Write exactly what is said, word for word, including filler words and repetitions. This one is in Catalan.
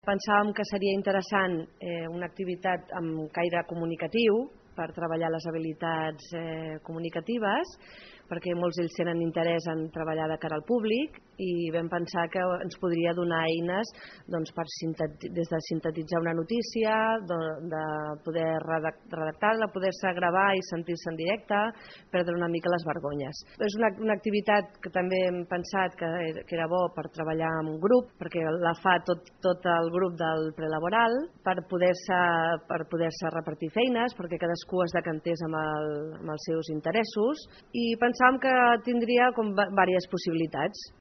Pensàvem que seria interessant eh, una activitat amb caire comunicatiu per treballar les habilitats eh, comunicatives, perquè molts d'ells tenen interès en treballar de cara al públic i vam pensar que ens podria donar eines doncs, per des de sintetitzar una notícia, de, de poder redactar-la, poder-se gravar i sentir-se en directe, perdre una mica les vergonyes. És una, una activitat que també hem pensat que, que era bo per treballar en grup, perquè la fa tot, tot el grup del prelaboral, per poder-se per poder-se repartir feines, perquè cadascú es decantés amb, el, amb els seus interessos, i pensàvem que tindria com diverses possibilitats.